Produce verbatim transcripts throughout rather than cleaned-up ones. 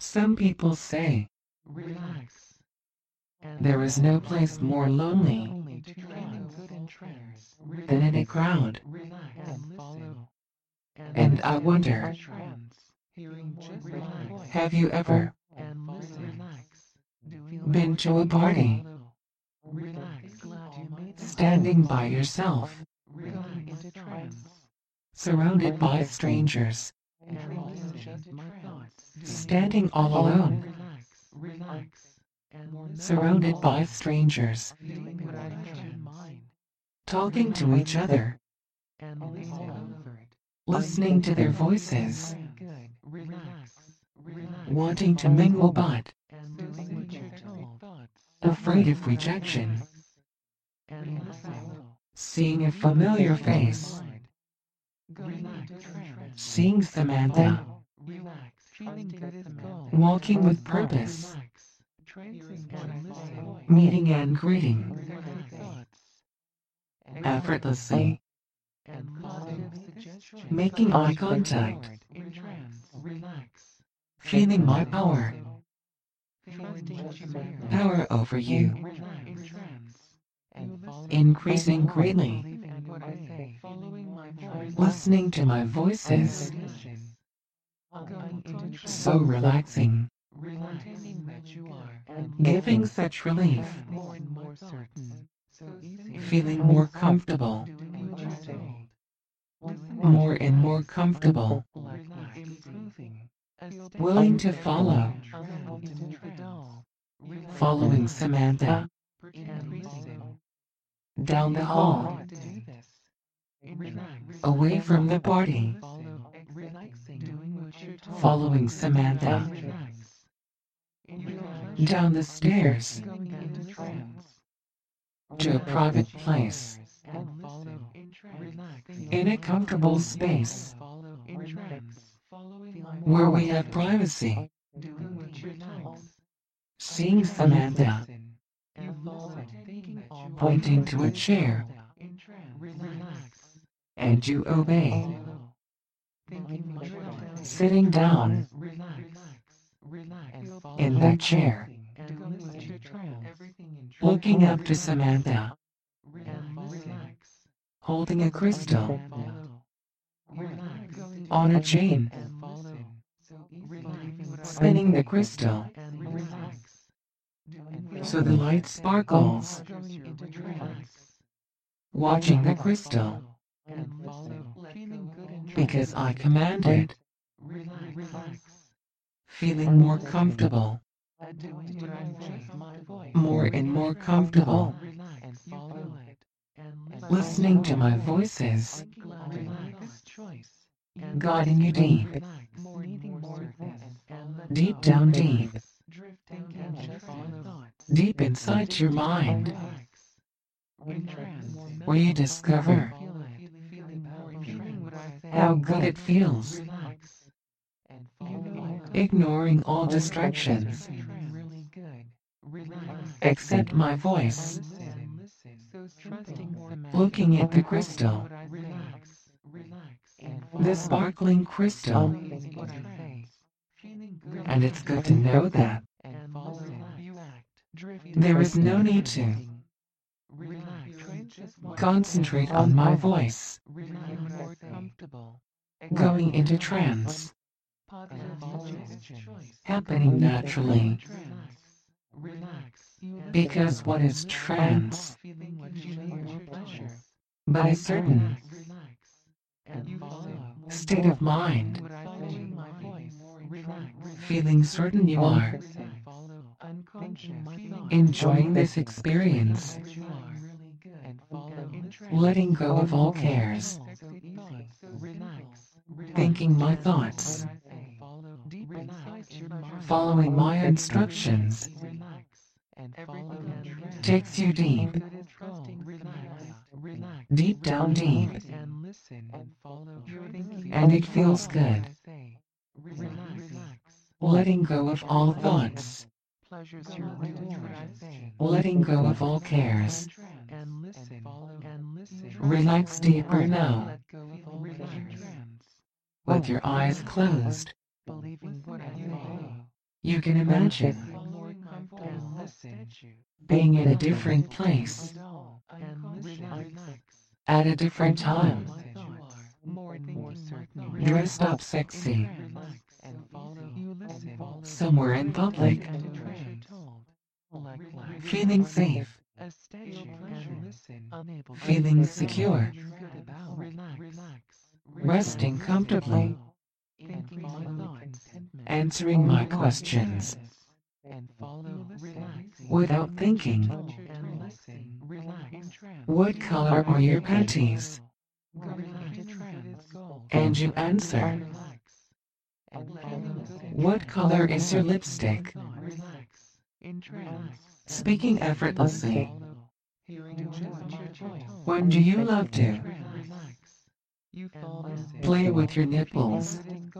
Some people say relax, and there is no place follow more lonely only to feeling good in trance. than in a crowd. Relax and follow, And I wonder, trance, hearing just my voice. have you ever And listen, relax, doing been to a party, relax, glad you made the standing by yourself, relax into trance, surrounded by strangers, and listen just my thoughts, standing all alone, relax, relax, and surrounded by strangers, feeling what I feel in mind, talking to each other, and listen over it, listening to their voices, good, relax, relax, wanting to mingle but and doing what you're told, afraid of rejection, and listen, seeing a familiar face, going into trance, seeing Samantha, relax, feeling good is gold, walking with purpose, relax, trancing and listen, meeting and greeting, relax, thoughts, effortlessly, and positive suggestions, making eye contact, in trance, relax, feeling my power, trusting Samantha, power over you, relax, in trance, and follow, increasing greatly, believing what I say, following my voice, listening to my voices, listen, going into trance, so relaxing, relaxing that you are, and giving such relief, more and more certain, so easy, feeling more comfortable, doing what you're told, more and more comfortable, relax, improving, willing to follow, going into the doll, following Samantha increasing, down the hall, to do this, relax, away from the party, follow, relaxing, doing what you're told, following Samantha relax, down the stairs going into trance, to a private place, and follow, relax, in a comfortable space follow, in trance, following my where we have privacy, doing what you're told, seeing Samantha and follow, thinking all pointing to a chair, in trance, relax, and you obey, follow, thinking my thoughts, sitting down relax, relax, and follow, in that chair, and doing what you're trance, everything in trance, looking up to Samantha, and relax, holding a crystal and follow, relax, on a chain, and follow, so relax, spinning the crystal and relax, doing so the light sparkles, going into trance, watching the crystal and follow, feeling good in trance, because I commanded, relax, feeling more comfortable, doing what I say, my voice, more and more comfortable, and follow it, and listening to my voices, relax, choice, guiding you deep, more needing more of this, and deep down deep, drifting and just thoughts, deep inside your mind, relax, in trance, where you discover feel it, feeling more in feeling what I say, how good it feels, relax, and follow it, ignoring all distractions, really good, relax, except my voice, listen, listen, so trusting more, looking at the crystal, relax, relax, and the sparkling crystal, what I say, feeling good, and it's good to know that and follow you act, drifting, there is no need to relax, concentrate on my voice, relax, more comfortable, going into trance, positive suggestions, happening naturally, relax, because what is trance, feeling what you more pleasure, but a certain relax, and you follow, state of mind, following my voice, relax, feeling certain you are follow, unconscious, enjoying this experience, that you are really good, and follow, letting go of all cares, relax, thinking my thoughts, follow, deep inside your mind, following my instructions, relax, and follow, takes you deep, trusting, relax, relax, deep down deep, and listen, and follow, and it feels good, relax, letting go of all thoughts, pleasures you're doing what I say, letting go of all cares, and listen, and listen, relax deeper now, let go of all pleasures, with your eyes closed, believing what I say, You can imagine Feel more comfortable and listen. being in a different place And relax. at a different time, More and more certain. dressed up sexy, Relax and follow. You listen. somewhere in public, feeling safe, A steady and listen. Unable. feeling secure, Good about. Relax. resting comfortably, Thinking my thoughts. answering my questions And follow. Relax. without thinking. And listen. Relax. What color are your panties? And you answer, what color is your lipstick? Speaking effortlessly. When do you love to play with your nipples?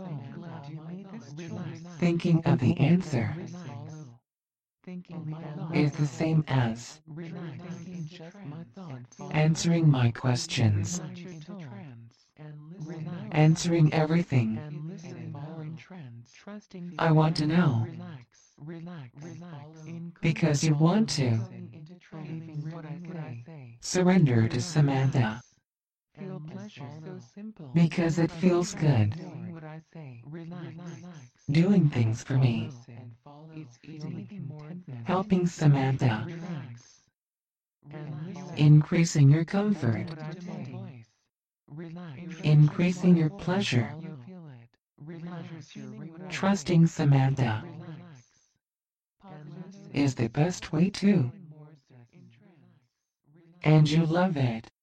Thinking of the answer is the same as answering my questions, answering everything. I want to know because you want to surrender to Samantha Feel pleasure so simple. because it feels good Doing what I say. Relax. doing things for me, And follow. It's easy. More than helping Samantha, relax. And listen. increasing your comfort, What I say. Relax. increasing your pleasure, You feel it. Relax. trusting Samantha Relax. And listen. is the best way to, and you love it.